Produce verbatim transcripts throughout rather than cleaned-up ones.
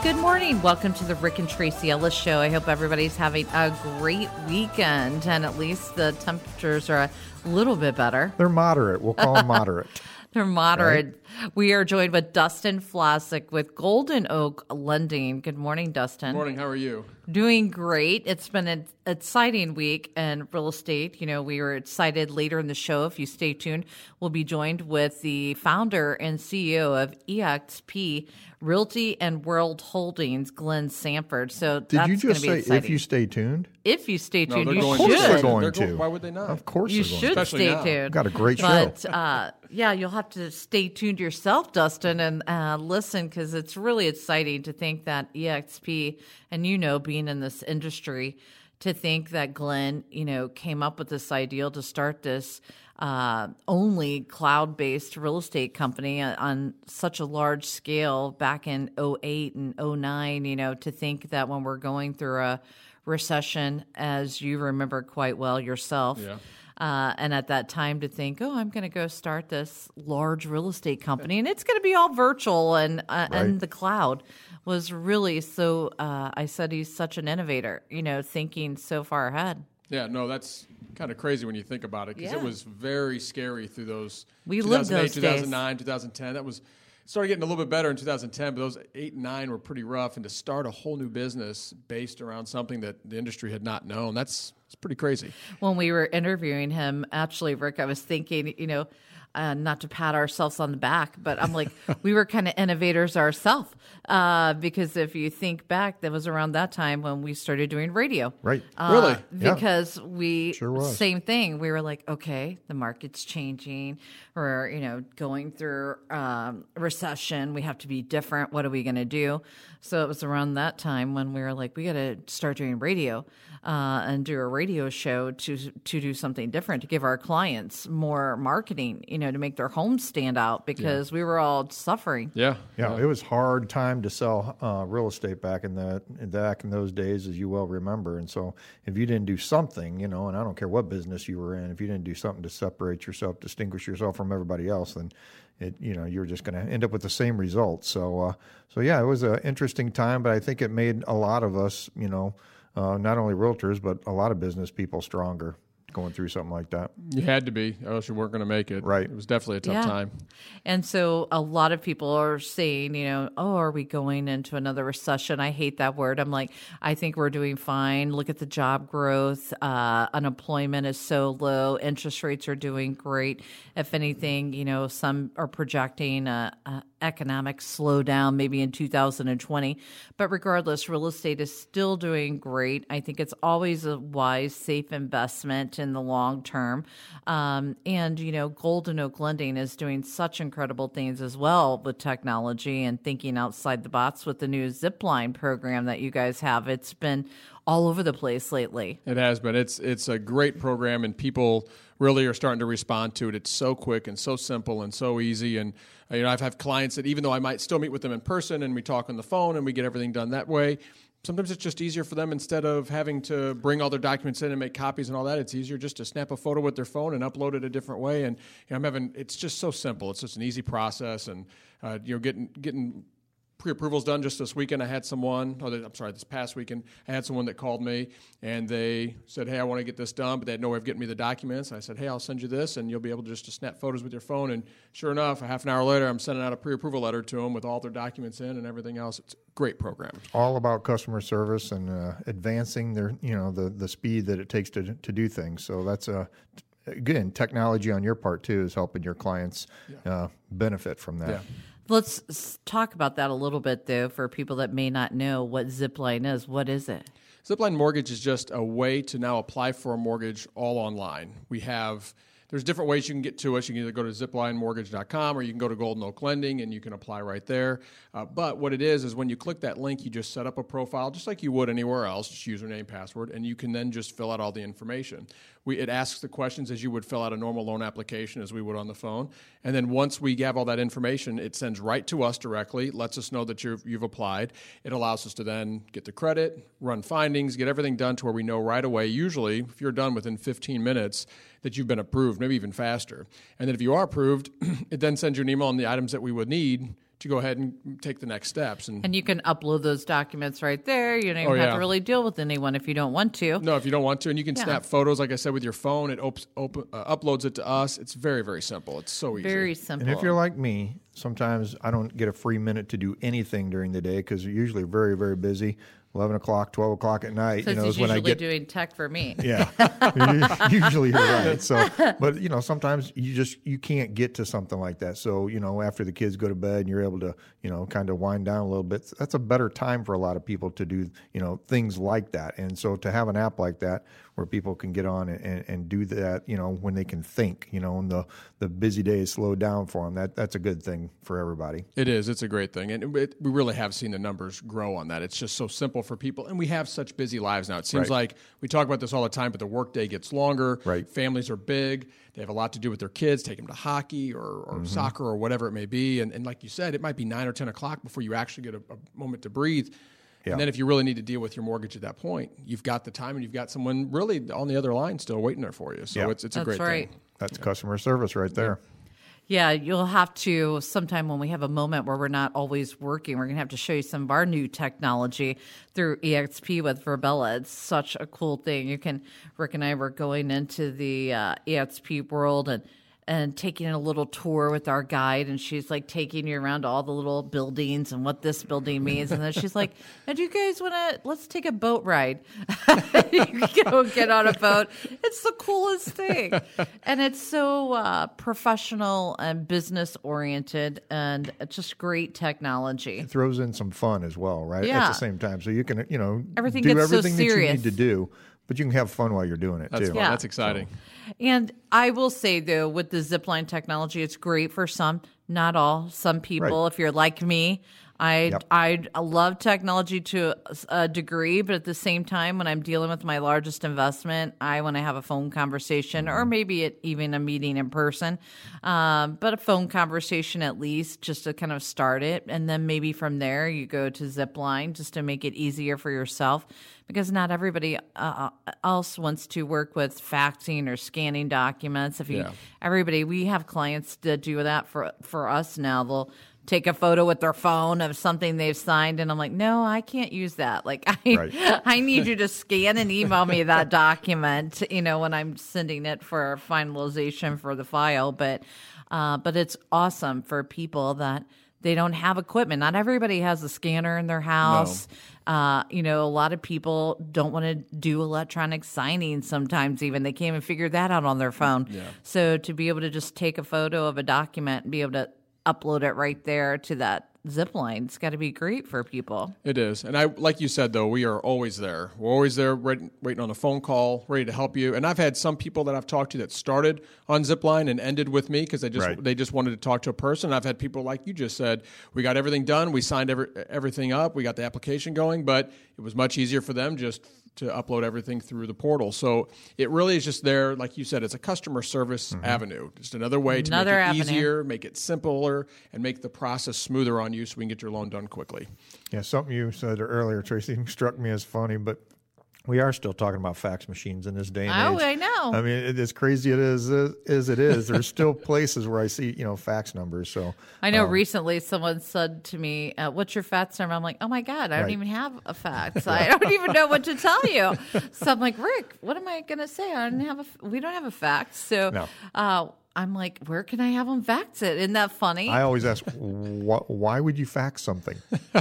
Good morning. Welcome to the Rick and Tracy Ellis Show. I hope everybody's having a great weekend, and at least the temperatures are a little bit better. They're moderate. We'll call them moderate. They're moderate. Right? We are joined with Dustin Flasek with Golden Oak Lending. Good morning, Dustin. Good morning. How are you? Doing great. It's been an exciting week in real estate. You know, we were excited later in the show. If you stay tuned, we'll be joined with the founder and C E O of E X P Realty and World Holdings, Glenn Sanford. So Did that's you just say exciting. If you stay tuned? If you stay tuned, no, you going should. Of course they're going They're to. Go- why would they not? Of course You they're going should to. Especially stay now. tuned. Got a great show. But uh, yeah, you'll have to stay tuned yourself, Dustin, and uh, listen, because it's really exciting to think that E X P, and you know, being in this industry, to think that Glenn, you know, came up with this ideal to start this uh, only cloud-based real estate company on such a large scale back in oh eight and oh nine, you know, to think that when we're going through a recession, as you remember quite well yourself, Yeah. Uh, and at that time to think, oh, I'm going to go start this large real estate company, and it's going to be all virtual and uh, Right. and the cloud was really so. Uh, I said he's such an innovator, you know, thinking so far ahead. Yeah, no, that's kind of crazy when you think about it because Yeah. it was very scary through those We lived two thousand eight, those two days. thousand nine, two thousand ten. That was it started getting a little bit better in two thousand ten, but those eight and nine were pretty rough. And to start a whole new business based around something that the industry had not known, that's it's pretty crazy. When we were interviewing him, actually, Rick, I was thinking, you know, uh, not to pat ourselves on the back, but I'm like, we were kind of innovators ourselves. Uh, because if you think back, that was around that time when we started doing radio. Right. Uh, Really? Yeah. Because we, Sure was. same thing. We were like, okay, the market's changing. We're, you know, going through um, recession. We have to be different. What are we going to do? So it was around that time when we were like, we got to start doing radio uh, and do a radio show to to do something different, to give our clients more marketing, you know, to make their homes stand out because we were all suffering. Yeah. Yeah, it was hard time to sell uh, real estate back in the back in those days, as you well remember. And so, if you didn't do something, you know, and I don't care what business you were in, if you didn't do something to separate yourself, distinguish yourself from everybody else, then it, you know, you're just going to end up with the same results. So, uh, so yeah, it was an interesting time, but I think it made a lot of us, you know, uh, not only realtors but a lot of business people stronger going through something like that. You had to be, or else you weren't going to make it. Right. It was definitely a tough Yeah. time. And so a lot of people are saying, you know, oh, are we going into another recession? I hate that word. I'm like, I think we're doing fine. Look at the job growth. Uh, unemployment is so low. Interest rates are doing great. If anything, you know, some are projecting a, a economic slowdown maybe in two thousand twenty. But regardless, real estate is still doing great. I think it's always a wise, safe investment in the long term. Um, and, you know, Golden Oak Lending is doing such incredible things as well with technology and thinking outside the box with the new Zipline program that you guys have. It's been all over the place lately. It has been. It's it's a great program, and people really are starting to respond to it. It's so quick and so simple and so easy. And uh, you know, I've had clients that even though I might still meet with them in person and we talk on the phone and we get everything done that way, sometimes it's just easier for them instead of having to bring all their documents in and make copies and all that. It's easier just to snap a photo with their phone and upload it a different way. And you know, I'm having it's just so simple. It's just an easy process, and uh, you know, getting getting. pre-approvals done just this weekend. I had someone, oh, I'm sorry, this past weekend, I had someone that called me and they said, hey, I want to get this done, but they had no way of getting me the documents. And I said, hey, I'll send you this and you'll be able to just to snap photos with your phone. And sure enough, a half an hour later, I'm sending out a pre-approval letter to them with all their documents in and everything else. It's a great program. All about customer service and uh, advancing their, you know, the the speed that it takes to to do things. So that's a again, technology on your part too is helping your clients uh, benefit from that. Yeah. Let's s- talk about that a little bit, though, for people that may not know what Zipline is. What is it? Zipline Mortgage is just a way to now apply for a mortgage all online. We have, there's different ways you can get to us. You can either go to zipline mortgage dot com or you can go to Golden Oak Lending and you can apply right there. Uh, but what it is, is when you click that link, you just set up a profile just like you would anywhere else, just username, password, and you can then just fill out all the information. We, it asks the questions as you would fill out a normal loan application as we would on the phone. And then once we have all that information, it sends right to us directly, lets us know that you've, you've applied. It allows us to then get the credit, run findings, get everything done to where we know right away, usually if you're done within fifteen minutes, that you've been approved, maybe even faster. And then if you are approved, it then sends you an email on the items that we would need to go ahead and take the next steps. And, And you can upload those documents right there. You don't even Oh, have yeah. to really deal with anyone if you don't want to. no, if you don't want to, and you can Yeah. snap photos, like I said, with your phone. It op- op- uh, uploads it to us. It's very, very simple. It's so easy. Very simple. And if you're like me, sometimes I don't get a free minute to do anything during the day because you're usually very, very busy. eleven o'clock, twelve o'clock at night, so you know, he's is when I usually get. doing tech for me. Yeah, usually you're right. So, but you know, sometimes you just you can't get to something like that. So, you know, after the kids go to bed and you're able to, you know, kind of wind down a little bit. That's a better time for a lot of people to do, you know, things like that. And so, to have an app like that where people can get on and, and do that, you know, when they can think, you know, and the the busy days slow down for them. That that's a good thing for everybody. It is. It's a great thing. And it, we really have seen the numbers grow on that. It's just so simple for people. And we have such busy lives now. It seems Right. like we talk about this all the time, but the workday gets longer. Right. Families are big. They have a lot to do with their kids, take them to hockey or, or mm-hmm. soccer or whatever it may be. And, and like you said, it might be nine or ten o'clock before you actually get a, a moment to breathe. Yeah. And then if you really need to deal with your mortgage at that point, you've got the time and you've got someone really on the other line still waiting there for you. So Yeah. it's, it's a That's great right. thing. That's customer service right there. Yeah, you'll have to sometime when we have a moment where we're not always working, we're going to have to show you some of our new technology through E X P with Verbella. It's such a cool thing. You can, Rick and I were going into the uh, E X P world and and taking a little tour with our guide, and she's like taking you around all the little buildings and what this building means. And then she's like, "And do you guys want to, let's take a boat ride." You go get on a boat. It's the coolest thing. And it's so uh, professional and business oriented and it's just great technology. It throws in some fun as well, right? Yeah. At the same time. So you can, you know, Everything do gets so everything that you serious. need to do, but you can have fun while you're doing it That's too. fun. Yeah. That's exciting. And I will say, though, with the Zipline technology, it's great for some, not all. Some people, Right. if you're like me, I Yep. I love technology to a degree, but at the same time, when I'm dealing with my largest investment, I want to have a phone conversation or maybe it, even a meeting in person, um, but a phone conversation at least just to kind of start it. And then maybe from there, you go to Zipline just to make it easier for yourself because not everybody uh, else wants to work with faxing or scanning documents. If you, Yeah. everybody, we have clients that do that for for us now. They'll take a photo with their phone of something they've signed, and I'm like, no, I can't use that. Like, I Right. I need you to scan and email me that document, you know, when I'm sending it for finalization for the file. But uh, but it's awesome for people that they don't have equipment. Not everybody has a scanner in their house. Uh, you know, a lot of people don't want to do electronic signing sometimes even. They can't even figure that out on their phone. Yeah. So to be able to just take a photo of a document and be able to upload it right there to that Zipline, it's got to be great for people. It is. And I, like you said, though, we are always there. We're always there ready, waiting on a phone call, ready to help you. And I've had some people that I've talked to that started on Zipline and ended with me because they just Right. they just wanted to talk to a person. I've had people like you just said, we got everything done. We signed every, everything up. We got the application going, but it was much easier for them just to upload everything through the portal. So it really is just there, like you said, it's a customer service avenue. Just another way to Another make it avenue. easier, make it simpler, and make the process smoother on you so we can get your loan done quickly. Yeah, something you said earlier, Tracy, struck me as funny, but we are still talking about fax machines in this day and Oh, age. I know. I mean, it, as crazy it is as it is, there's still places where I see, you know, fax numbers. So I know recently someone said to me, uh, what's your fax number? I'm like, oh my God, I don't Right. even have a fax. I don't even know what to tell you. So I'm like, Rick, what am I going to say? I don't have a, f- we don't have a fax. So No. uh, I'm like, where can I have them fax it? Isn't that funny? I always ask, wh- why would you fax something?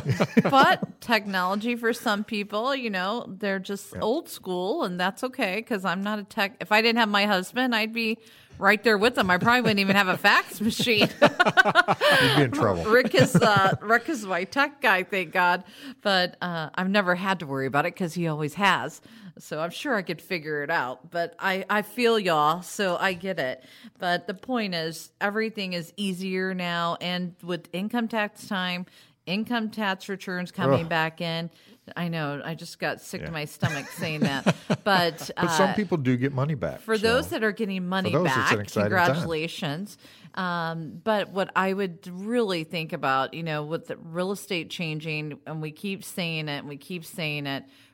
But technology for some people, you know, they're just old school, and that's okay because I'm not a tech. If I didn't have my husband, I'd be right there with them. I probably wouldn't even have a fax machine. You'd be in trouble. Rick is uh, Rick is my tech guy, thank God. But uh, I've never had to worry about it because he always has. So I'm sure I could figure it out. But I, I feel y'all, so I get it. But the point is, everything is easier now. And with income tax time, income tax returns coming Ugh. back in. I know, I just got sick Yeah. to my stomach saying that. But, uh, But some people do get money back. for so. those that are getting money those, it's back, an exciting time. congratulations. Um, but what I would really think about, you know, with the real estate changing, and we keep saying it, and we keep saying it,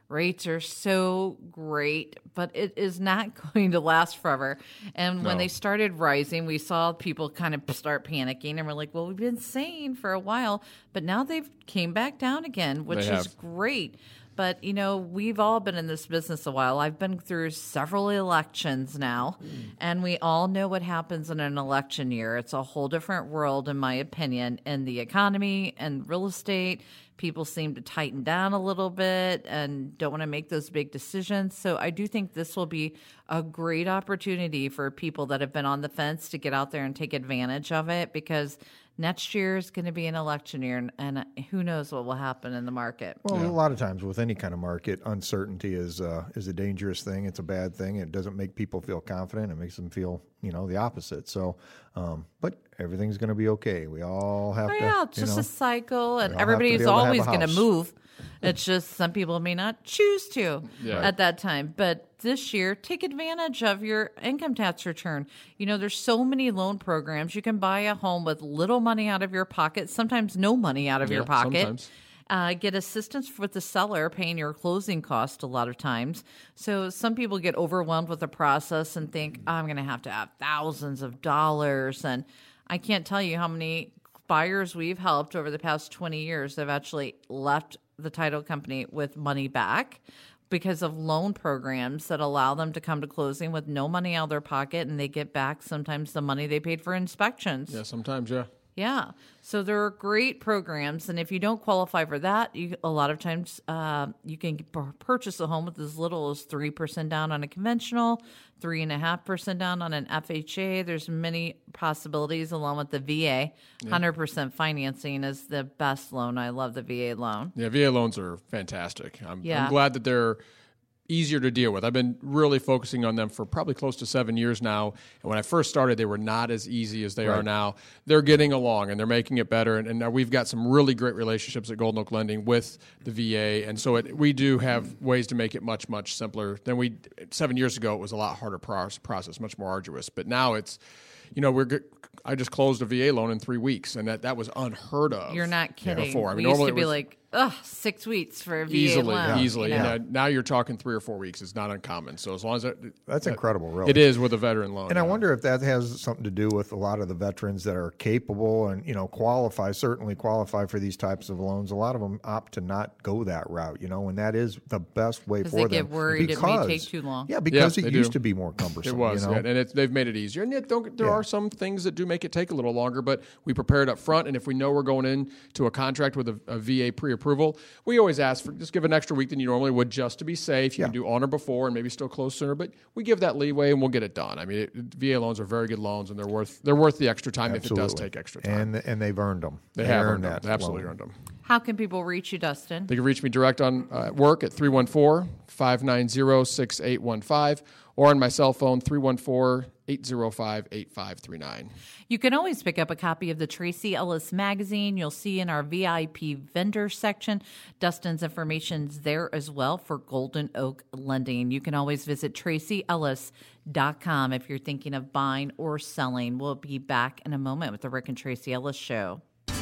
Rates are so great, but it is not going to last forever. And when No. they started rising, we saw people kind of start panicking, and we're like, well, we've been saying for a while, but now they've came back down again, which They is have. great. But, you know, we've all been in this business a while. I've been through several elections now, and we all know what happens in an election year. It's a whole different world, in my opinion, in the economy and real estate. People seem to tighten down a little bit and don't want to make those big decisions. So I do think this will be a great opportunity for people that have been on the fence to get out there and take advantage of it, because next year is going to be an election year, and, and who knows what will happen in the market. Well, a lot of times with any kind of market, uncertainty is uh, is a dangerous thing. It's a bad thing. It doesn't make people feel confident. It makes them feel, you know, the opposite. So, um, but everything's going to be okay. We all have Oh, to. yeah, it's you just know, a cycle, and we all have to be everybody's able to have always a going to house. move. It's just some people may not choose to Yeah. at that time. But this year, take advantage of your income tax return. You know, there's so many loan programs. You can buy a home with little money out of your pocket, sometimes no money out of your Yeah, pocket. sometimes. Uh, get assistance with the seller paying your closing cost a lot of times. So some people get overwhelmed with the process and think, I'm going to have to have thousands of dollars. And I can't tell you how many buyers we've helped over the past twenty years have actually left the title company with money back because of loan programs that allow them to come to closing with no money out of their pocket, and they get back sometimes the money they paid for inspections. Yeah, sometimes, yeah. Yeah. So there are great programs, and if you don't qualify for that, you, a lot of times uh, you can p- purchase a home with as little as three percent down on a conventional, three point five percent down on an F H A. There's many possibilities along with the V A. one hundred percent financing is the best loan. I love the V A loan. Yeah, V A loans are fantastic. I'm, Yeah. I'm glad that they're easier to deal with. I've been really focusing on them for probably close to seven years now. And when I first started, they were not as easy as they are now. They're getting along and they're making it better. And, and now we've got some really great relationships at Golden Oak Lending with the V A. And so it, we do have ways to make it much, much simpler than we, seven years ago, it was a lot harder pro- process, much more arduous. But now it's, you know, we're good. I just closed a V A loan in three weeks, and that, that was unheard of. You're not kidding. Before. I mean, we used normally to be it was- like, ugh, six weeks for a V A Easily, loan. easily. you know? And now, now you're talking three or four weeks. It's not uncommon. So as long as it, That's that- incredible, really. it is with a veteran loan. And I yeah. wonder if that has something to do with a lot of the veterans that are capable and, you know, qualify, certainly qualify for these types of loans. A lot of them opt to not go that route, you know, and that is the best way 'Cause for they them. get worried it may take too long. Yeah, because Yeah, it they used do. to be more cumbersome. It was, you know? yeah, and it, they've made it easier. And yet, don't, there Yeah. are some things that do make it take a little longer, but we prepare it up front. And if we know we're going into a contract with a, a V A pre-approval, we always ask for just give an extra week than you normally would just to be safe. You Yeah. can do on or before and maybe still close sooner, but we give that leeway and we'll get it done. I mean, it, V A loans are very good loans, and they're worth they're worth the extra time if it does Absolutely. take extra time. And and they've earned them. they, have earned earned them. that. They absolutely loan. earned them. How can people reach you, Dustin? They can reach me direct on uh, at work at three one four, five nine zero, six eight one five or on my cell phone, three one four, eight zero five, eight five three nine. You can always pick up a copy of the Tracy Ellis magazine. You'll see in our V I P vendor section. Dustin's information's there as well for Golden Oak Lending. You can always visit tracy ellis dot com if you're thinking of buying or selling. We'll be back in a moment with the Rick and Tracy Ellis Show.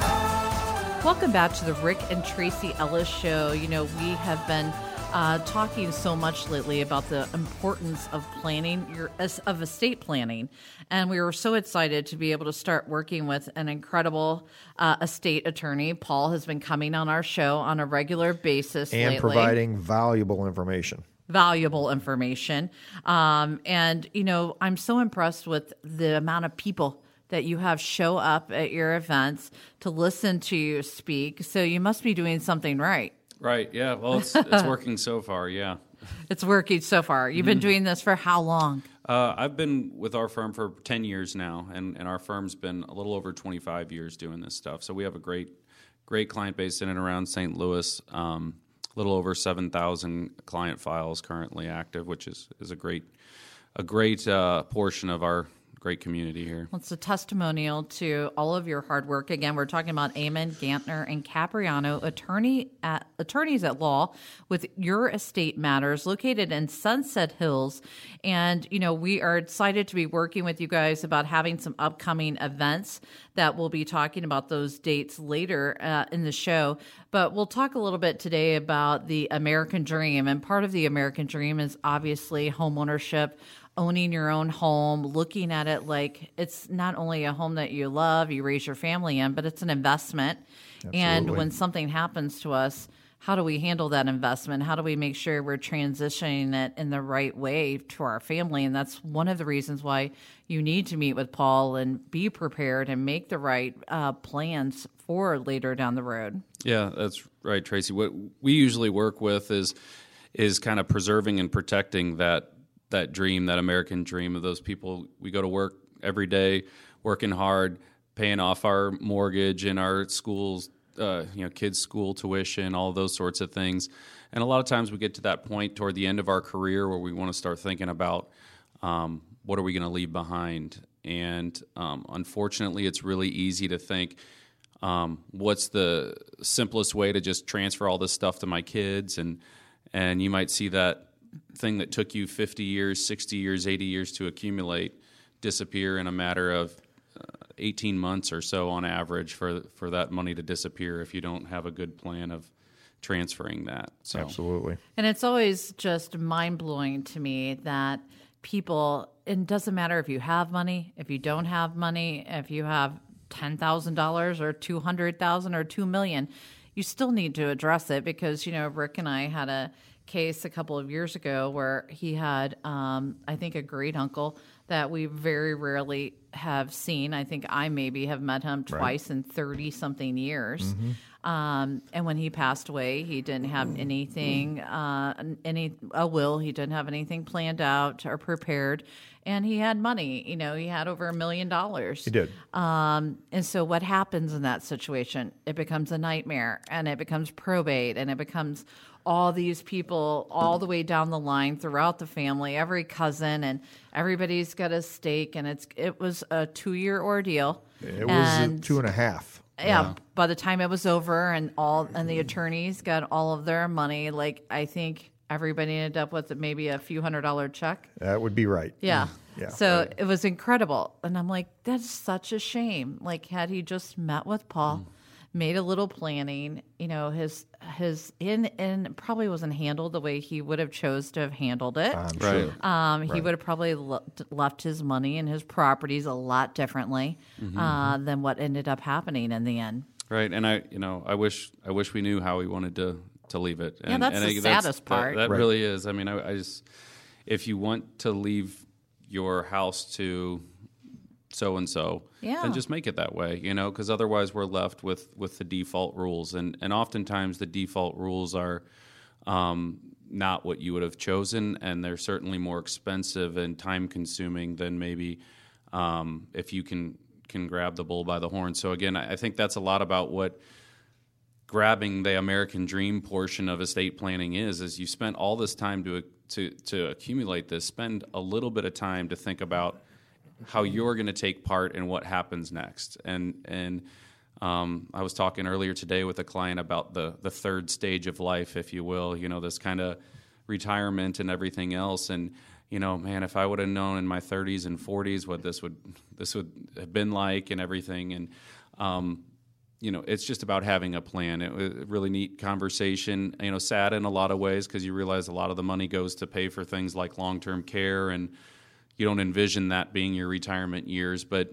Welcome back to the Rick and Tracy Ellis Show. You know, we have been uh, talking so much lately about the importance of planning, your of estate planning. And we were so excited to be able to start working with an incredible uh, estate attorney. Paul has been coming on our show on a regular basis And lately. providing valuable information. Valuable information. Um, and, you know, I'm so impressed with the amount of people that you have show up at your events to listen to you speak. So you must be doing something right. Right. Yeah. Well, it's it's working so far. Yeah. It's working so far. You've been doing this for how long? Uh, I've been with our firm for ten years now, and, and our firm's been a little over twenty-five years doing this stuff. So we have a great, great client base in and around Saint Louis. Um, a little over seven thousand client files currently active, which is, is a great, a great uh, portion of our great community here. Well, it's a testimonial to all of your hard work. Again, we're talking about Amon, Gantner, and Capriano, attorney at, attorneys at law with Your Estate Matters, located in Sunset Hills. And, you know, we are excited to be working with you guys about having some upcoming events that we'll be talking about those dates later uh, in the show. But we'll talk a little bit today about the American Dream. And part of the American Dream is obviously homeownership, owning your own home, looking at it like it's not only a home that you love, you raise your family in, but it's an investment. Absolutely. And when something happens to us, how do we handle that investment? How do we make sure we're transitioning it in the right way to our family? And that's one of the reasons why you need to meet with Paul and be prepared and make the right uh, plans for later down the road. Yeah, that's right, Tracy. What we usually work with is is kind of preserving and protecting that that dream, that American dream of those people. We go to work every day, working hard, paying off our mortgage and our schools, uh, you know, kids' school tuition, all those sorts of things. And a lot of times we get to that point toward the end of our career where we want to start thinking about um, what are we going to leave behind. And um, unfortunately, it's really easy to think, um, what's the simplest way to just transfer all this stuff to my kids? And and you might see that thing that took you fifty years, sixty years, eighty years to accumulate disappear in a matter of uh, eighteen months or so on average for for that money to disappear if you don't have a good plan of transferring that. So. Absolutely. And it's always just mind-blowing to me that people, it doesn't matter if you have money, if you don't have money, if you have ten thousand dollars or two hundred thousand dollars or two million dollars, you still need to address it because, you know, Rick and I had a case a couple of years ago where he had, um, I think, a great uncle that we very rarely have seen. I think I maybe have met him twice right. in thirty-something years. Mm-hmm. Um, and when he passed away, he didn't have anything, uh, any a will. He didn't have anything planned out or prepared. And he had money. You know, he had over a million dollars. He did. Um, and so what happens in that situation? It becomes a nightmare, and it becomes probate, and it becomes all these people all the way down the line throughout the family, every cousin, and everybody's got a stake. And it's it was a two-year ordeal. It was and, two and a half. Yeah, yeah. By the time it was over, and all and the attorneys got all of their money, like I think everybody ended up with maybe a few hundred dollar check. That would be right. Yeah. Yeah. So right. it was incredible. And I'm like, that's such a shame. Like, had he just met with Paul, mm. made a little planning, you know, his his in in probably wasn't handled the way he would have chose to have handled it. I'm right. sure. Um, he right. would have probably le- left his money and his properties a lot differently mm-hmm. uh, than what ended up happening in the end. Right. And I, you know, I wish I wish we knew how he wanted to, to leave it. And, yeah, that's and the I, saddest that's, part. That, that right. really is. I mean, I, I just, if you want to leave your house to so and so, yeah. then just make it that way, you know, because otherwise we're left with, with the default rules, and and oftentimes the default rules are um, not what you would have chosen, and they're certainly more expensive and time consuming than maybe um, if you can can grab the bull by the horn. So again, I think that's a lot about what grabbing the American dream portion of estate planning is, is you spent all this time to to to accumulate this, spend a little bit of time to think about how you're going to take part in what happens next. And and um, I was talking earlier today with a client about the the third stage of life, if you will, you know, this kind of retirement and everything else. And you know, man, if I would have known in my thirties and forties what this would this would have been like and everything, and um, you know, it's just about having a plan. It was a really neat conversation. You know, sad in a lot of ways because you realize a lot of the money goes to pay for things like long-term care, and you don't envision that being your retirement years. But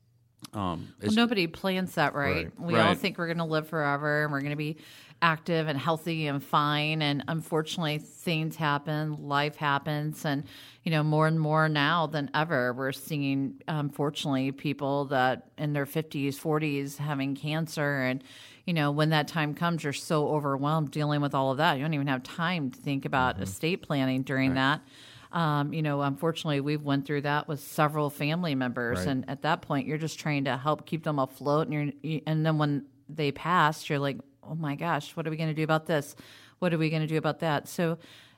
um, well, nobody plans that right. right. We right. all think we're going to live forever and we're going to be active and healthy and fine. And unfortunately, things happen, life happens, and you know, more and more now than ever, we're seeing, unfortunately, people that in their fifties, forties having cancer. And, you know, when that time comes, you're so overwhelmed dealing with all of that. You don't even have time to think about mm-hmm. estate planning during right. that. Um, you know, unfortunately, we've went through that with several family members. Right. And at that point, you're just trying to help keep them afloat. And, you're, and then when they pass, you're like, oh, my gosh, what are we going to do about this? What are we going to do about that? So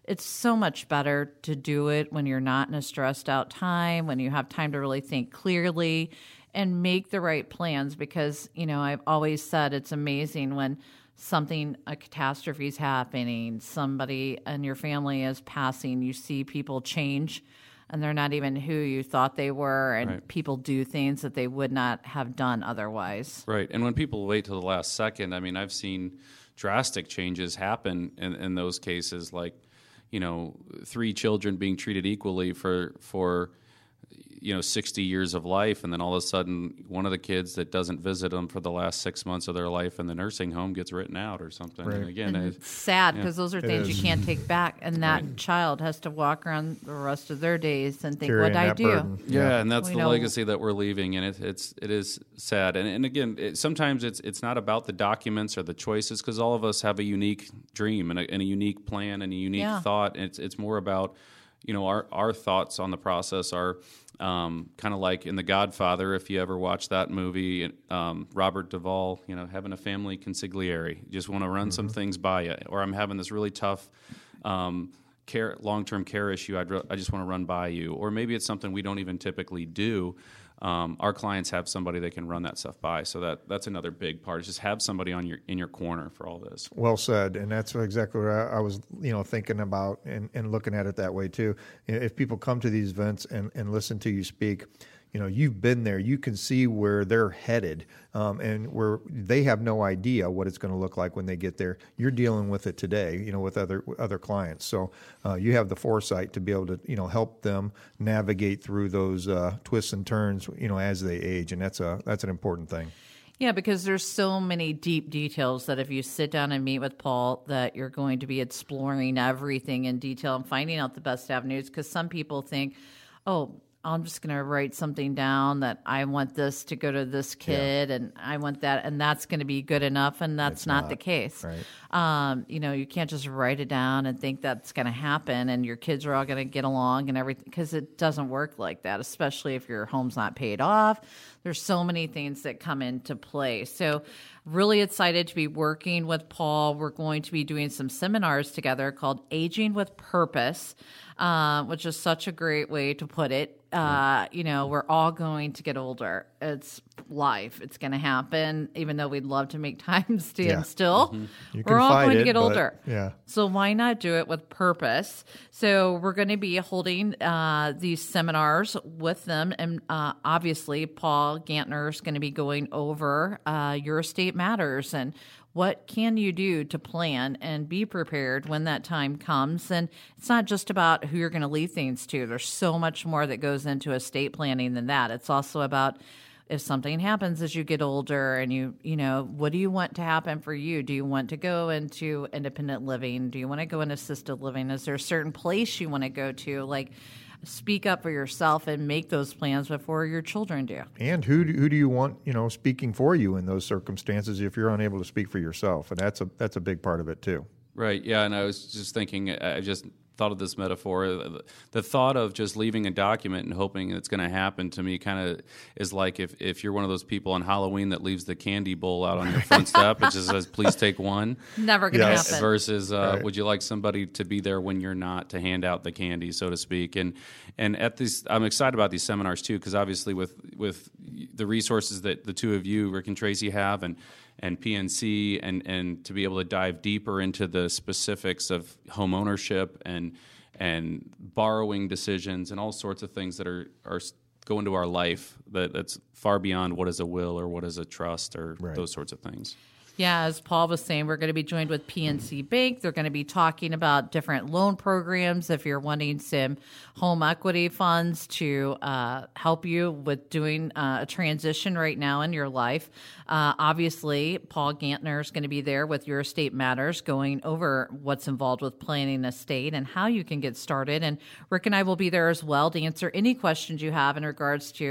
it's so much better to do it when you're not in a stressed out time, when you have time to really think clearly and make the right plans. Because, you know, I've always said it's amazing when something, a catastrophe is happening, somebody in your family is passing, you see people change and they're not even who you thought they were, and Right. people do things that they would not have done otherwise. Right. And when people wait till the last second, I mean, I've seen drastic changes happen in, in those cases, like, you know, three children being treated equally for, for, you know, sixty years of life, and then all of a sudden one of the kids that doesn't visit them for the last six months of their life in the nursing home gets written out or something. Right. And again, And it, it's sad because those are things is. you can't take back, and that Right. child has to walk around the rest of their days and think, Carrying "What I that do?" burden. yeah, and that's We the know- legacy that we're leaving, and it, it's it is sad. And, and again, it, sometimes it's it's not about the documents or the choices, because all of us have a unique dream and a, and a unique plan and a unique Yeah. thought. And it's it's more about, you know, our our thoughts on the process are um, kind of like in The Godfather. If you ever watch that movie, um, Robert Duvall, you know, having a family consigliere, you just want to run some things by you, or I'm having this really tough. Um, care long-term care issue, I'd, I just want to run by you. Or maybe it's something we don't even typically do. Um, our clients have somebody they can run that stuff by. So that that's another big part, is just have somebody on your in your corner for all this. Well said, and that's exactly what I, I was, you know, thinking about and, and looking at it that way too. You know, if people come to these events and, and listen to you speak, you know, you've been there. You can see where they're headed, um, and where they have no idea what it's going to look like when they get there. You're dealing with it today, you know, with other other clients. So uh, you have the foresight to be able to, you know, help them navigate through those uh, twists and turns, you know, as they age, and that's a that's an important thing. Yeah, because there's so many deep details that if you sit down and meet with Paul, that you're going to be exploring everything in detail and finding out the best avenues. Because some people think, oh, I'm just going to write something down that I want this to go to this kid, and I want that, and that's going to be good enough, and that's not, not, the case. right. Um, you know, you can't just write it down and think that's going to happen, and your kids are all going to get along and everything, because it doesn't work like that, especially if your home's not paid off. There's so many things that come into play. So really excited to be working with Paul. We're going to be doing some seminars together called Aging with Purpose, uh, which is such a great way to put it. Uh, you know, we're all going to get older. It's life. It's going to happen, even though we'd love to make time stand Yeah. still. You We're can all fight going to it, get but, older. yeah. So why not do it with purpose? So we're going to be holding uh, these seminars with them. And uh, obviously, Paul Gantner is going to be going over uh, Your Estate Matters and what can you do to plan and be prepared when that time comes. And it's not just about who you're going to leave things to. There's so much more that goes into estate planning than that. It's also about if something happens as you get older and you, you know, what do you want to happen for you? Do you want to go into independent living? Do you want to go into assisted living? Is there a certain place you want to go to? Like, speak up for yourself and make those plans before your children do. And who do, who do you want, you know, speaking for you in those circumstances if you're unable to speak for yourself? And that's a that's a big part of it too. Right. Yeah. And I was just thinking, I just thought of this metaphor. The thought of just leaving a document and hoping it's going to happen, to me, kind of is like if, if you're one of those people on Halloween that leaves the candy bowl out on your front step, it just says, please take one. Never going to Yes. happen. Versus, uh, Right. would you like somebody to be there when you're not, to hand out the candy, so to speak? And and at these, I'm excited about these seminars too, because obviously with with the resources that the two of you, Rick and Tracy, have, and and P N C, and and to be able to dive deeper into the specifics of home ownership and and borrowing decisions and all sorts of things that are are go into our life that, that's far beyond what is a will or what is a trust or Right. those sorts of things. Yeah, as Paul was saying, we're going to be joined with P N C Bank. They're going to be talking about different loan programs if you're wanting some home equity funds to uh, help you with doing uh, a transition right now in your life. Uh, obviously, Paul Gantner is going to be there with Your Estate Matters, going over what's involved with planning an estate and how you can get started. And Rick and I will be there as well to answer any questions you have in regards to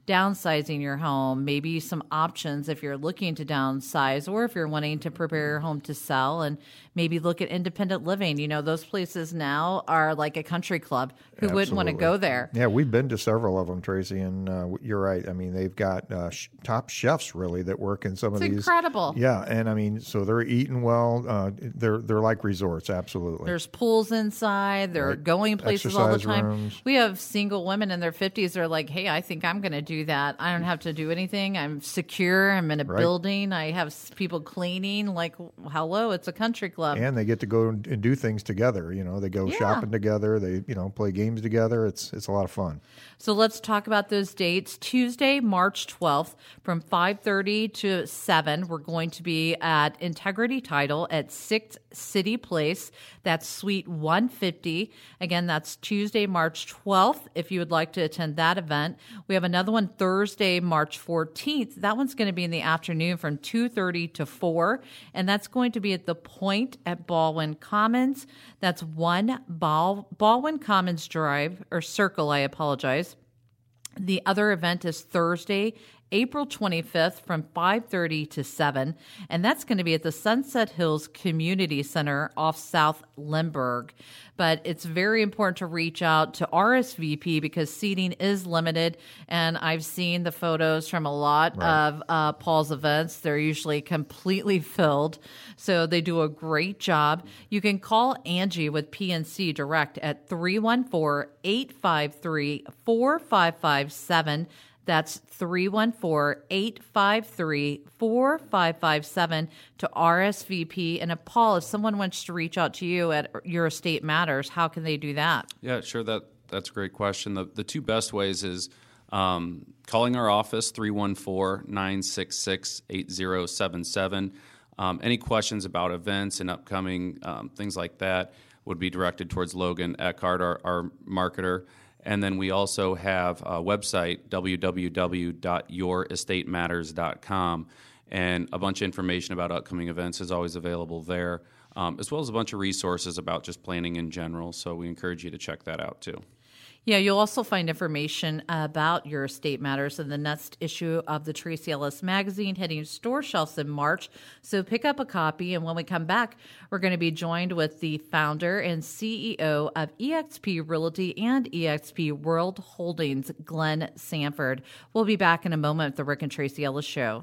downsizing your home, maybe some options if you're looking to downsize, or if you're wanting to prepare your home to sell, and maybe look at independent living. You know, those places now are like a country club. Who Absolutely. wouldn't want to go there? Yeah, we've been to several of them, Tracy, and uh, you're right. I mean, they've got uh, sh- top chefs really that work in some It's of these. incredible. Yeah, and I mean, so they're eating well. Uh, they're they're like resorts, absolutely. There's pools inside. They're Right. going places all the Exercise time. rooms. We have single women in their fifties. They're like, hey, I think I'm going to do that. I don't have to do anything. I'm secure. I'm in a Right. building. I have s- people cleaning. Like, hello, it's a country club. And they get to go and do things together. You know, they go Yeah. shopping together. They, you know, play games together. It's it's a lot of fun. So let's talk about those dates. Tuesday, March twelfth, from five thirty to seven, we're going to be at Integrity Title at sixth City Place. That's Suite one fifty. Again, that's Tuesday, March twelfth, if you would like to attend that event. We have another one Thursday, March fourteenth. That one's going to be in the afternoon from two thirty to four, and that's going to be at the Point at Baldwin Commons. That's one Bal- Baldwin Commons Drive, or Circle, I apologize. The other event is Thursday, April twenty-fifth from five thirty to seven, and that's going to be at the Sunset Hills Community Center off South Limburg. But it's very important to reach out to R S V P because seating is limited, and I've seen the photos from a lot Right. of uh, Paul's events. They're usually completely filled, so they do a great job. You can call Angie with P N C Direct at three one four, eight five three, four five five seven. That's three one four, eight five three, four five five seven to R S V P. And uh, Paul, if someone wants to reach out to you at Your Estate Matters, how can they do that? Yeah, sure. That that's a great question. The the two best ways is um, calling our office three one four, nine six six, eight zero seven seven. Um, any questions about events and upcoming um, things like that would be directed towards Logan Eckhart, our, our marketer. And then we also have a website, w w w dot your estate matters dot com, and a bunch of information about upcoming events is always available there, um, as well as a bunch of resources about just planning in general. So we encourage you to check that out too. Yeah, you'll also find information about Your Estate Matters in the next issue of the Tracy Ellis Magazine, hitting store shelves in March. So pick up a copy, and when we come back, we're going to be joined with the founder and C E O of E X P Realty and E X P World Holdings, Glenn Sanford. We'll be back in a moment with the Rick and Tracy Ellis Show.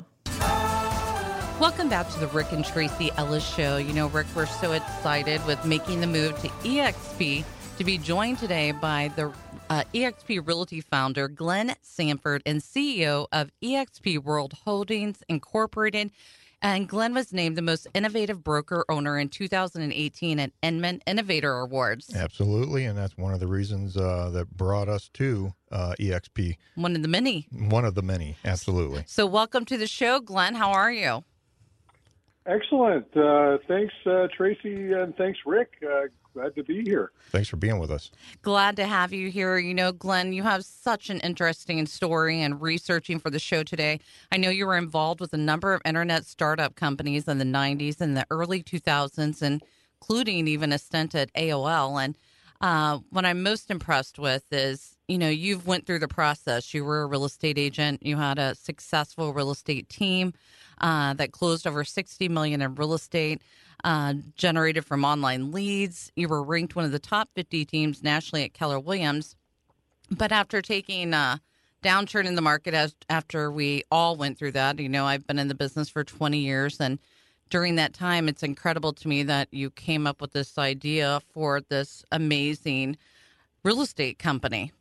Welcome back to the Rick and Tracy Ellis Show. You know, Rick, we're so excited with making the move to E X P to be joined today by the uh, E X P Realty founder, Glenn Sanford, and C E O of E X P World Holdings Incorporated. And Glenn was named the most innovative broker owner in two thousand eighteen at Inman Innovator Awards. Absolutely, and that's one of the reasons uh, that brought us to uh, E X P. One of the many. One of the many, absolutely. So welcome to the show, Glenn. How are you? Excellent. Uh, thanks, uh, Tracy, and thanks, Rick. Uh, glad to be here. Thanks for being with us. Glad to have you here. You know, Glenn, you have such an interesting story and researching for the show today. I know you were involved with a number of internet startup companies in the nineties and the early two thousands, including even a stint at A O L. And uh, what I'm most impressed with is, you know, you've went through the process. You were a real estate agent. You had a successful real estate team uh, that closed over sixty million dollars in real estate, uh, generated from online leads. You were ranked one of the top fifty teams nationally at Keller Williams. But after taking a downturn in the market, as after we all went through that, you know, I've been in the business for twenty years, and during that time, it's incredible to me that you came up with this idea for this amazing real estate company.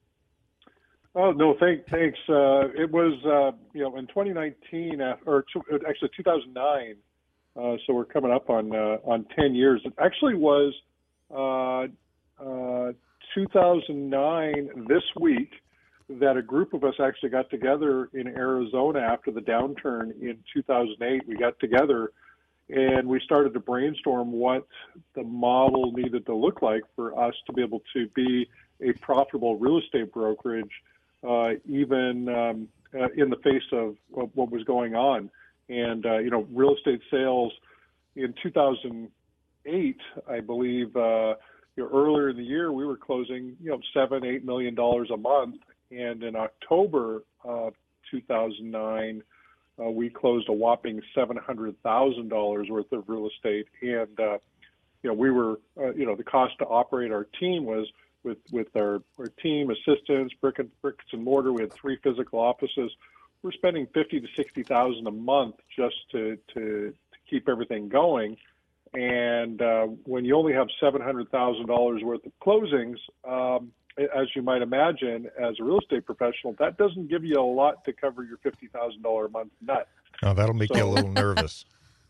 Oh no, thank, thanks. Uh, it was uh, you know in twenty nineteen uh, or two, actually two thousand nine. Uh, so we're coming up on uh, on ten years. It actually was uh, uh, two thousand nine this week that a group of us actually got together in Arizona after the downturn in two thousand eight. We got together and we started to brainstorm what the model needed to look like for us to be able to be a profitable real estate brokerage, uh, even um, uh, in the face of, of what was going on. And, uh, you know, real estate sales in two thousand eight, I believe, uh, you know, earlier in the year, we were closing, you know, seven, eight million dollars a month. and in October of two thousand nine, uh, we closed a whopping seven hundred thousand dollars worth of real estate. And, uh, you know, we were, uh, you know, the cost to operate our team was with, with our, our team, assistants, brick and, bricks and mortar. We had three physical offices. We're spending fifty to sixty thousand a month just to, to, to keep everything going. And uh, when you only have seven hundred thousand dollars worth of closings, um, as you might imagine, as a real estate professional, that doesn't give you a lot to cover your fifty thousand dollars a month nut. Oh, that'll make so, you a little nervous.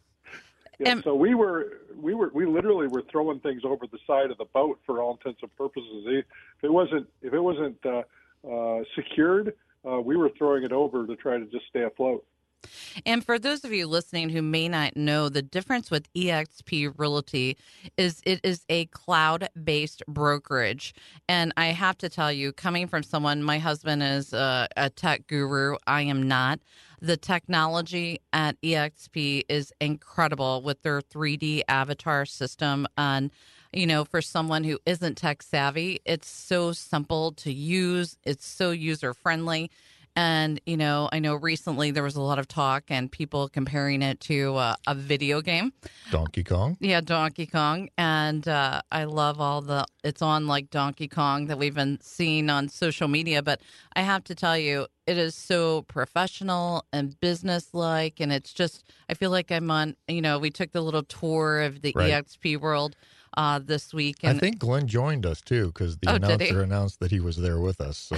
Yeah, And- so we were, we were, we literally were throwing things over the side of the boat for all intents and purposes. If it wasn't, if it wasn't uh, uh, secured, uh, we were throwing it over to try to just stay afloat. And for those of you listening who may not know, the difference with E X P Realty is it is a cloud-based brokerage. And I have to tell you, coming from someone, my husband is a, a tech guru. I am not. The technology at E X P is incredible with their three D avatar system. And, you know, for someone who isn't tech savvy, it's so simple to use. It's so user-friendly. And, you know, I know recently there was a lot of talk and people comparing it to uh, a video game. Donkey Kong? Yeah, Donkey Kong. And uh, I love all the, it's on like Donkey Kong that we've been seeing on social media. But I have to tell you, it is so professional and business-like. And it's just, I feel like I'm on, you know, we took the little tour of the Right. E X P world uh, this week. And I think Glenn joined us, too, because the Oh, did he? announcer announced that he was there with us. So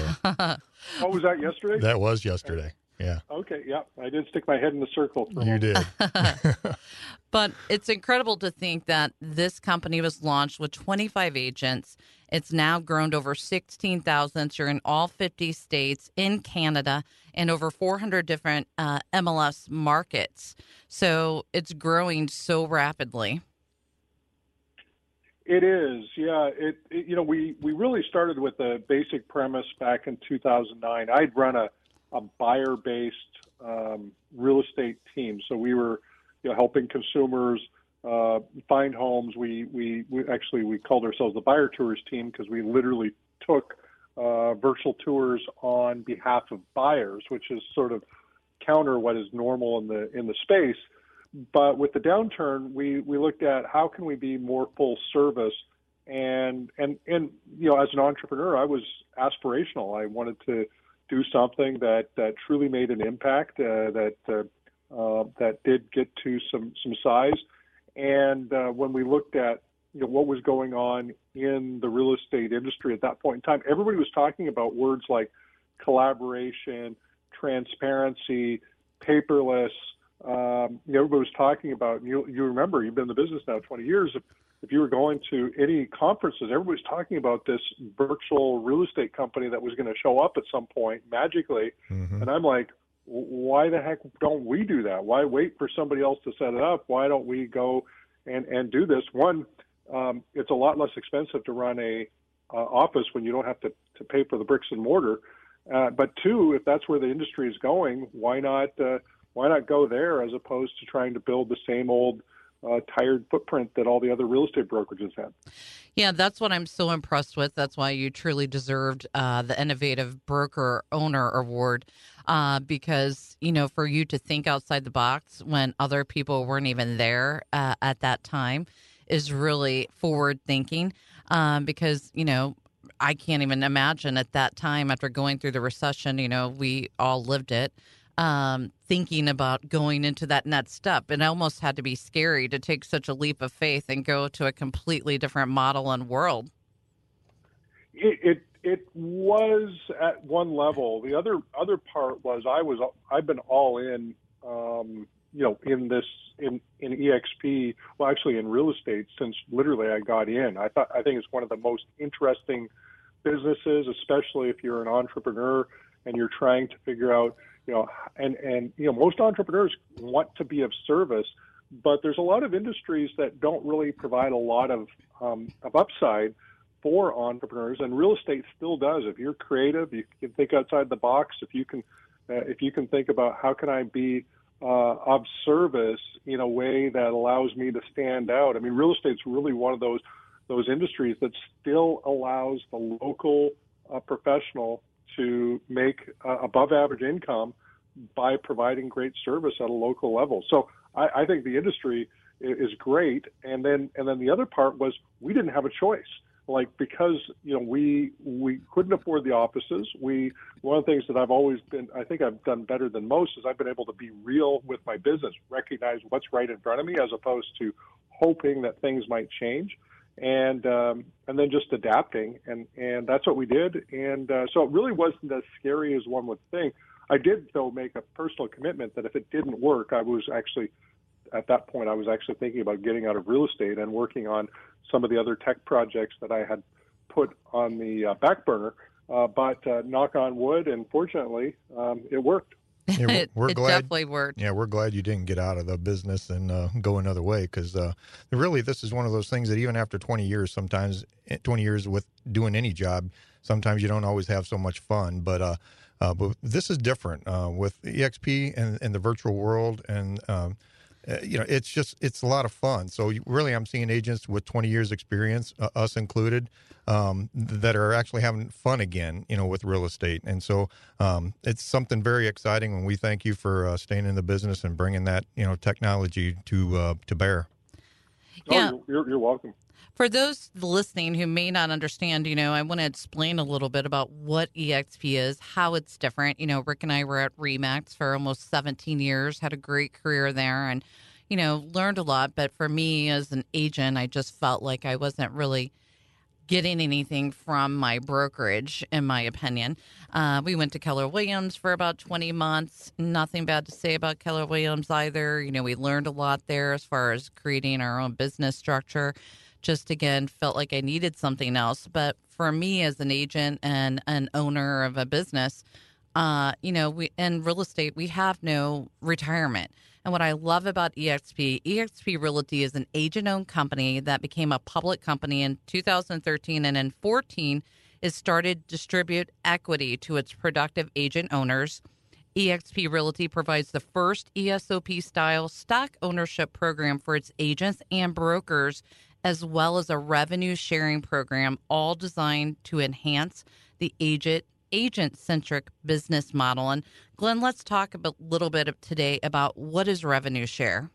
Oh, was that yesterday? that was yesterday. Yeah, Okay, yeah, I did stick my head in the circle. For a you moment. did. But it's incredible to think that this company was launched with twenty-five agents. It's now grown to over sixteen thousand. You're in all fifty states, in Canada, and over four hundred different uh, M L S markets. So it's growing so rapidly. It is, yeah. It, it you know we, we really started with a basic premise back in two thousand nine. I'd run a, a buyer based um, real estate team, so we were you know helping consumers uh, find homes. We, we we actually we called ourselves the buyer tours team because we literally took uh, virtual tours on behalf of buyers, which is sort of counter what is normal in the in the space. But with the downturn, we, we looked at how can we be more full service, and and and you know, as an entrepreneur, I was aspirational. I wanted to do something that, that truly made an impact, uh, that uh, uh, that did get to some some size. And uh, when we looked at you know what was going on in the real estate industry at that point in time, everybody was talking about words like collaboration, transparency, paperless. Um, you know, everybody was talking about, and you, you remember, you've been in the business now twenty years. If, if you were going to any conferences, everybody was talking about this virtual real estate company that was going to show up at some point magically. Mm-hmm. And I'm like, why the heck don't we do that? Why wait for somebody else to set it up? Why don't we go and, and do this? One, um, it's a lot less expensive to run a uh, office when you don't have to, to pay for the bricks and mortar. Uh, but two, if that's where the industry is going, why not uh, why not go there as opposed to trying to build the same old uh, tired footprint that all the other real estate brokerages have? Yeah, that's what I'm so impressed with. That's why you truly deserved uh, the Innovative Broker Owner Award, uh, because, you know, for you to think outside the box when other people weren't even there uh, at that time is really forward thinking, um, because, you know, I can't even imagine at that time after going through the recession, you know, we all lived it. Um, thinking about going into that next step. It almost had to be scary to take such a leap of faith and go to a completely different model and world. It, it it was at one level. The other other part was I was I've been all in, um, you know, in this in in E X P. Well, actually, in real estate since literally I got in. I thought I think it's one of the most interesting businesses, especially if you're an entrepreneur and you're trying to figure out. You know, and, and, you know, most entrepreneurs want to be of service, but there's a lot of industries that don't really provide a lot of, um, of upside for entrepreneurs, and real estate still does. If you're creative, you can think outside the box. If you can, uh, if you can think about how can I be uh, of service in a way that allows me to stand out. I mean, real estate's really one of those those industries that still allows the local uh, professional to make uh, above average income by providing great service at a local level. So I, I think the industry is great. And then and then the other part was we didn't have a choice. Like, because, you know, we we couldn't afford the offices. We one of the things that I've always been, I think I've done better than most, is I've been able to be real with my business, recognize what's right in front of me, as opposed to hoping that things might change, and um, and then just adapting, and and that's what we did. And uh, so it really wasn't as scary as one would think. I did, though, make a personal commitment that if it didn't work, I was actually, at that point, I was actually thinking about getting out of real estate and working on some of the other tech projects that I had put on the uh, back burner. Uh, but uh, knock on wood, and fortunately, um, it worked. Yeah, we're, it we're it glad, definitely worked. Yeah, we're glad you didn't get out of the business and uh, go another way, because uh, really this is one of those things that even after twenty years, sometimes twenty years with doing any job, sometimes you don't always have so much fun. But uh, uh, but this is different uh, with E X P and, and the virtual world, and um, uh, you know, it's just it's a lot of fun. So you, really, I'm seeing agents with twenty years experience, uh, us included, um, that are actually having fun again, you know, with real estate. And so um, it's something very exciting. And we thank you for uh, staying in the business and bringing that, you know, technology to uh, to bear. Yeah. Oh, you're, you're welcome. For those listening who may not understand, you know, I want to explain a little bit about what E X P is, how it's different. You know, Rick and I were at RE/MAX for almost seventeen years, had a great career there, and, you know, learned a lot. But for me as an agent, I just felt like I wasn't really getting anything from my brokerage, in my opinion. Uh, we went to Keller Williams for about twenty months. Nothing bad to say about Keller Williams either. You know, we learned a lot there as far as creating our own business structure. Just, again, felt like I needed something else. But for me as an agent and an owner of a business, uh, you know, we in real estate, we have no retirement. And what I love about E X P, E X P Realty is an agent-owned company that became a public company in two thousand thirteen, and in fourteen, it started to distribute equity to its productive agent owners. E X P Realty provides the first E S O P-style stock ownership program for its agents and brokers, as well as a revenue-sharing program, all designed to enhance the agent agent-centric business model. And Glenn, let's talk a little bit of today about what is revenue share.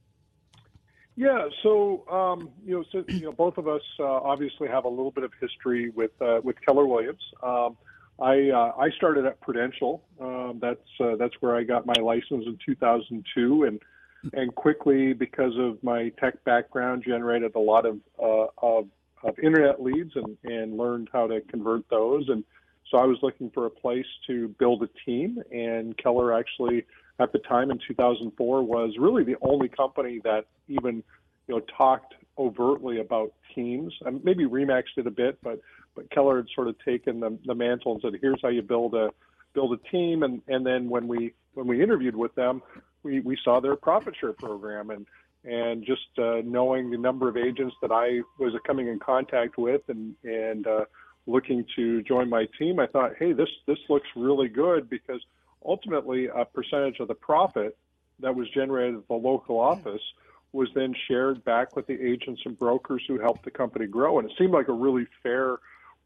Yeah, so um, you know, so, you know, both of us uh, obviously have a little bit of history with uh, with Keller Williams. Um, I uh, I started at Prudential. Um, that's uh, that's where I got my license in two thousand two, and and quickly, because of my tech background, generated a lot of uh, of, of internet leads and, and learned how to convert those. And so I was looking for a place to build a team, and Keller actually, at the time in two thousand four, was really the only company that even, you know, talked overtly about teams. And maybe RE/MAX did a bit, but but Keller had sort of taken the, the mantle and said, "Here's how you build a build a team." And and then when we when we interviewed with them, we, we saw their profit share program, and and just uh, knowing the number of agents that I was coming in contact with, and and uh, looking to join my team, I thought, hey, this this looks really good, because ultimately a percentage of the profit that was generated at the local office was then shared back with the agents and brokers who helped the company grow. And it seemed like a really fair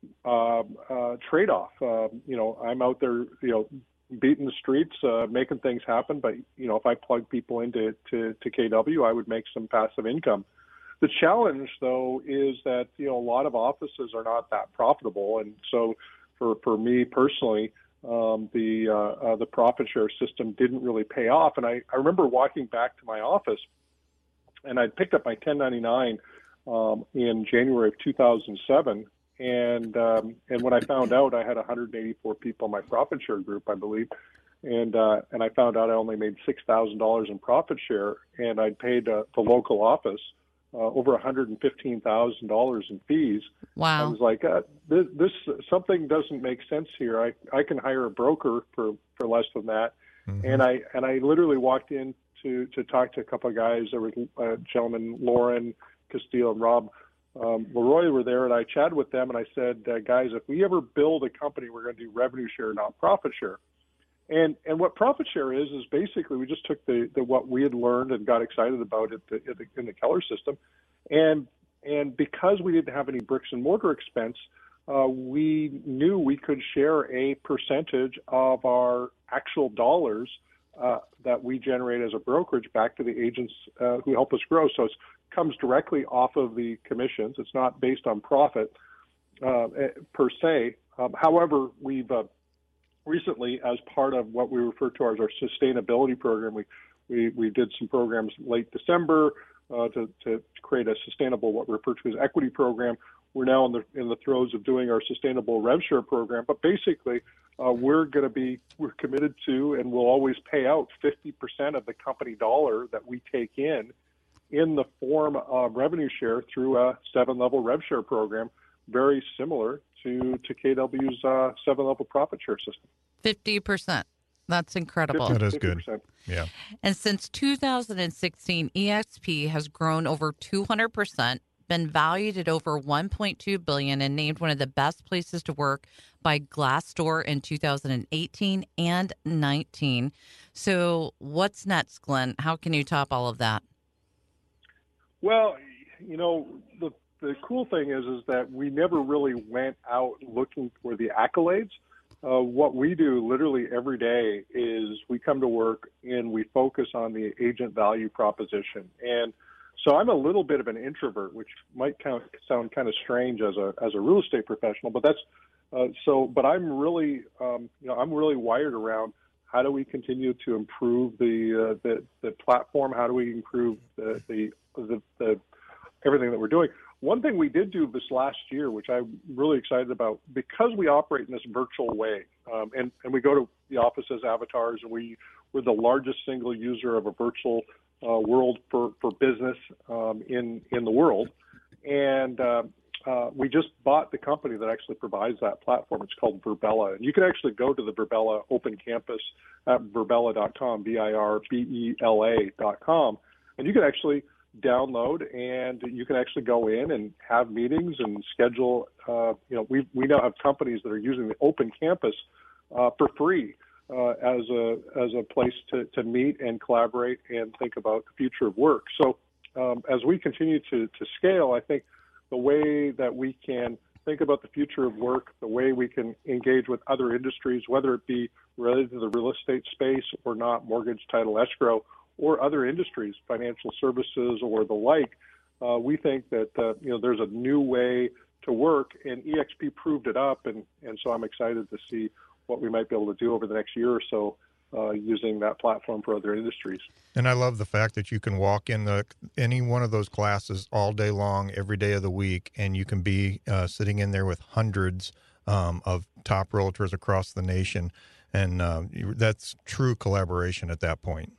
uh, uh, trade-off. Uh, you know, I'm out there, you know, beating the streets, uh, making things happen. But, you know, if I plug people into to, to K W, I would make some passive income. The challenge, though, is that, you know, a lot of offices are not that profitable. And so for, for me personally, um, the uh, uh, the profit share system didn't really pay off. And I, I remember walking back to my office, and I'd picked up my ten ninety-nine um, in January of two thousand seven. And um, and when I found out, I had one hundred eighty-four people in my profit share group, I believe. And uh, and I found out I only made six thousand dollars in profit share, and I'd paid uh, the local office uh, over one hundred fifteen thousand dollars in fees. Wow. I was like, uh, this, this something doesn't make sense here. I, I can hire a broker for, for less than that. Mm-hmm. And I and I literally walked in to, to talk to a couple of guys. There was a gentleman, Lauren Castillo and Rob um, Leroy were there, and I chatted with them, and I said, uh, guys, if we ever build a company, we're going to do revenue share, not profit share. And and what profit share is is basically we just took the, the what we had learned and got excited about it in the, in the Keller system, and and because we didn't have any bricks and mortar expense, uh, we knew we could share a percentage of our actual dollars uh, that we generate as a brokerage back to the agents uh, who help us grow. So it comes directly off of the commissions. It's not based on profit uh, per se. Um, however, we've uh, recently, as part of what we refer to as our sustainability program, we we, we did some programs late December uh, to, to create a sustainable, what we refer to as equity program. We're now in the in the throes of doing our sustainable rev share program. But basically, uh, we're going to be we're committed to, and we'll always pay out fifty percent of the company dollar that we take in, in the form of revenue share through a seven-level rev share program, very similar to to K W's uh, seven-level profit share system. fifty percent. That's incredible. That is good. fifty percent. Yeah. And since two thousand sixteen, E X P has grown over two hundred percent, been valued at over one point two billion dollars, and named one of the best places to work by Glassdoor in two thousand eighteen and nineteen. So what's next, Glenn? How can you top all of that? Well, you know, the the cool thing is is that we never really went out looking for the accolades. Uh, what we do literally every day is we come to work and we focus on the agent value proposition. And so I'm a little bit of an introvert, which might count, sound kind of strange as a as a real estate professional, but that's uh, so. But I'm really, um, you know, I'm really wired around how do we continue to improve the uh, the, the platform? How do we improve the the, the the everything that we're doing? One thing we did do this last year, which I'm really excited about, because we operate in this virtual way, um, and, and we go to the office as avatars, and we, we're the largest single user of a virtual uh, world for, for business um, in, in the world. And uh, uh, we just bought the company that actually provides that platform. It's called Virbela. And you can actually go to the Virbela Open Campus at virbela dot com, V I R B E L A dot com, and you can actually download, and you can actually go in and have meetings and schedule. Uh, you know, we we now have companies that are using the Open Campus uh, for free uh, as a as a place to, to meet and collaborate and think about the future of work. So um, as we continue to to scale, I think the way that we can think about the future of work, the way we can engage with other industries, whether it be related to the real estate space or not, mortgage, title, escrow, or other industries, financial services or the like, uh, we think that uh, you know there's a new way to work, and E X P proved it up, and, and so I'm excited to see what we might be able to do over the next year or so uh, using that platform for other industries. And I love the fact that you can walk in the any one of those classes all day long, every day of the week, and you can be uh, sitting in there with hundreds um, of top realtors across the nation, and uh, that's true collaboration at that point.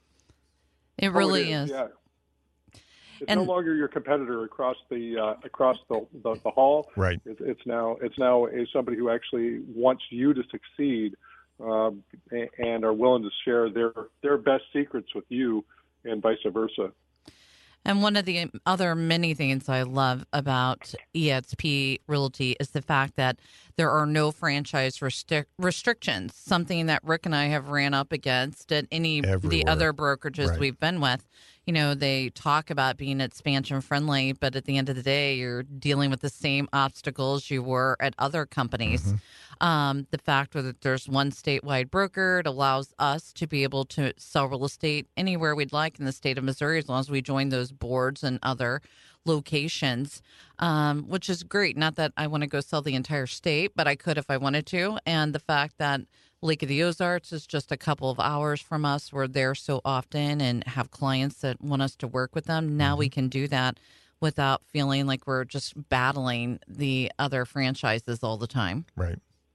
It really oh, it is. is. Yeah. It's And- no longer your competitor across the uh, across the, the, the hall. Right. It's, it's now it's now a, somebody who actually wants you to succeed um, and are willing to share their their best secrets with you, and vice versa. And one of the other many things I love about E X P Realty is the fact that there are no franchise restric- restrictions, something that Rick and I have ran up against at any Everywhere. the other brokerages Right. we've been with. You know, they talk about being expansion friendly, but at the end of the day, you're dealing with the same obstacles you were at other companies. Mm-hmm. Um, the fact that there's one statewide broker, it allows us to be able to sell real estate anywhere we'd like in the state of Missouri, as long as we join those boards and other locations, um, which is great. Not that I want to go sell the entire state, but I could if I wanted to. And the fact that Lake of the Ozarks is just a couple of hours from us. We're there so often and have clients that want us to work with them. Now Mm-hmm. we can do that without feeling like we're just battling the other franchises all the time. Right.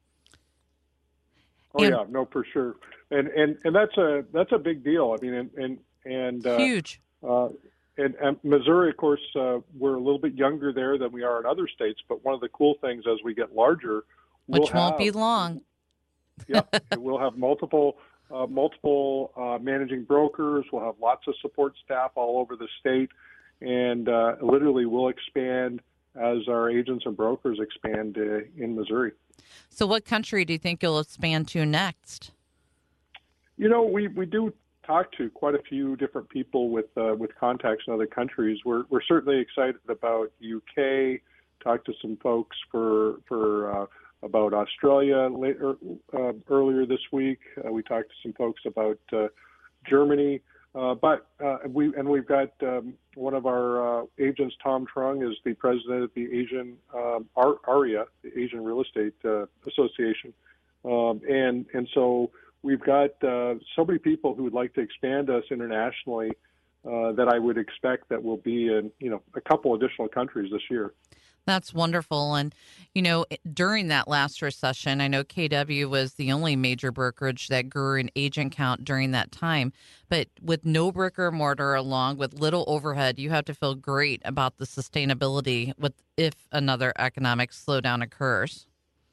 Oh And- yeah, no, for sure, and and and that's a that's a big deal. I mean, and and and uh, Huge. Uh, and, and Missouri, of course, uh, we're a little bit younger there than we are in other states. But one of the cool things as we get larger, we'll Which won't have, be long. Yeah, we'll have multiple uh, multiple uh, managing brokers. We'll have lots of support staff all over the state, and uh, literally we'll expand as our agents and brokers expand uh, in Missouri. So what country do you think you'll expand to next? You know, we, we do talk to quite a few different people with uh, with contacts in other countries. We're we're certainly excited about U K, talked to some folks for for uh, about Australia later uh, earlier this week. Uh, we talked to some folks about uh, Germany. Uh, but uh, we and we've got um, one of our uh, agents, Tom Trung, is the president of the Asian um, ARIA, the Asian Real Estate uh, Association, um, and and so we've got uh, so many people who would like to expand us internationally uh, that I would expect that will be in you know a couple additional countries this year. That's wonderful. And, you know, during that last recession, I know K W was the only major brokerage that grew in agent count during that time. But with no brick or mortar, along with little overhead, you have to feel great about the sustainability with if another economic slowdown occurs.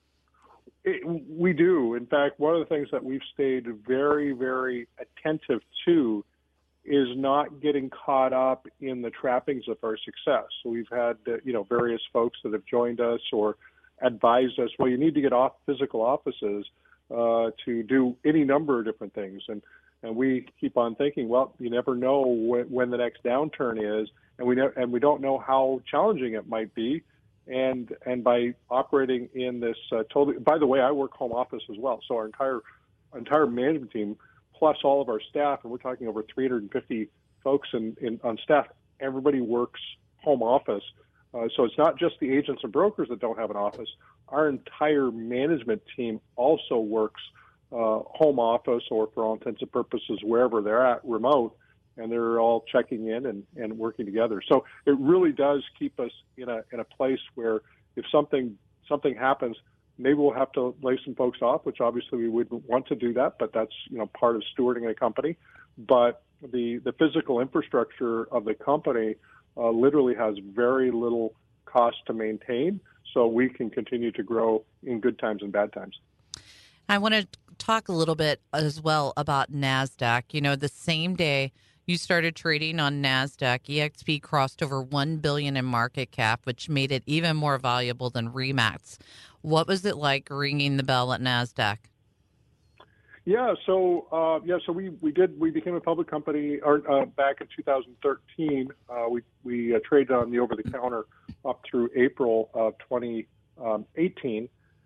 It, we do. In fact, one of the things that we've stayed very, very attentive to is not getting caught up in the trappings of our success. So we've had, uh, you know, various folks that have joined us or advised us, well, you need to get off physical offices uh, to do any number of different things. And and we keep on thinking, well, you never know when, when the next downturn is, and we ne- and we don't know how challenging it might be. And and by operating in this uh, totally, by the way, I work home office as well. So our entire entire management team, plus all of our staff, and we're talking over three hundred fifty folks in, in, on staff, everybody works home office. Uh, so it's not just the agents and brokers that don't have an office. Our entire management team also works uh, home office, or for all intents and purposes, wherever they're at, remote, and they're all checking in and, and working together. So it really does keep us in a in a place where if something something happens, maybe we'll have to lay some folks off, which obviously we wouldn't want to do that, but that's you know part of stewarding a company. But the the physical infrastructure of the company uh, literally has very little cost to maintain, so we can continue to grow in good times and bad times. I want to talk a little bit as well about NASDAQ. You know, the same day you started trading on NASDAQ, E X P crossed over one billion dollars in market cap, which made it even more valuable than RE/MAX. What was it like ringing the bell at NASDAQ? Yeah, so uh, yeah, so we, we did we became a public company or, uh, back in two thousand thirteen. Uh, we we uh, traded on the over the counter up through April of twenty eighteen,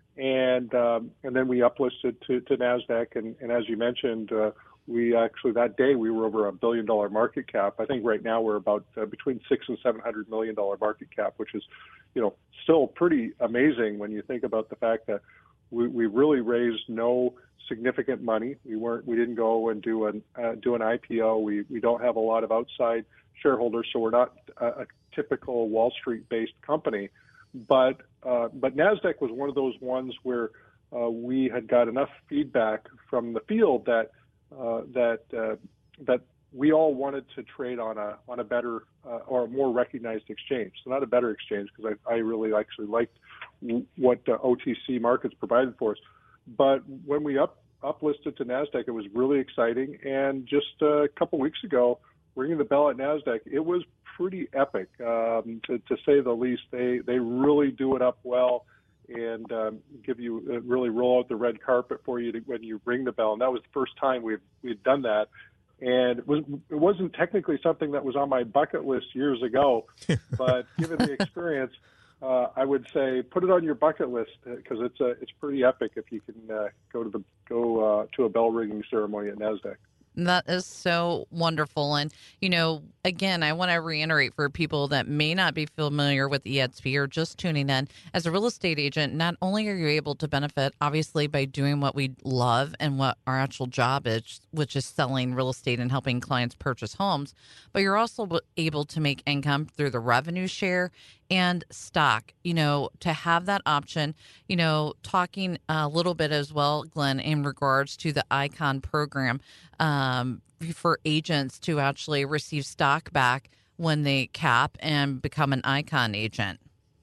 and um, and then we uplisted to, to NASDAQ. And, and as you mentioned, uh, we actually that day we were over a billion dollar market cap. I think right now we're about uh, between six and seven hundred million dollar market cap, which is you know still pretty amazing when you think about the fact that we, we really raised no significant money. We weren't. We didn't go and do an uh, do an I P O. We we don't have a lot of outside shareholders, so we're not a, a typical Wall Street based company. But uh, but NASDAQ was one of those ones where uh, we had got enough feedback from the field that uh, that uh, that we all wanted to trade on a on a better uh, or a more recognized exchange. So not a better exchange, because I, I really actually liked what uh, O T C markets provided for us. But when we up uplisted to NASDAQ, it was really exciting. And just a couple weeks ago, ringing the bell at NASDAQ, it was pretty epic, um, to, to say the least. They they really do it up well and um, give you uh, really roll out the red carpet for you to, when you ring the bell. And that was the first time we've we'd done that. And it was it wasn't technically something that was on my bucket list years ago, but given the experience, Uh, I would say put it on your bucket list, because it's a it's pretty epic if you can uh, go to the go uh, to a bell ringing ceremony at NASDAQ. That is so wonderful. And, you know, again, I want to reiterate for people that may not be familiar with E X P or just tuning in, as a real estate agent, not only are you able to benefit, obviously, by doing what we love and what our actual job is, which is selling real estate and helping clients purchase homes, but you're also able to make income through the revenue share and stock, you know, to have that option, you know, talking a little bit as well, Glenn, in regards to the ICON program um, for agents to actually receive stock back when they cap and become an ICON agent.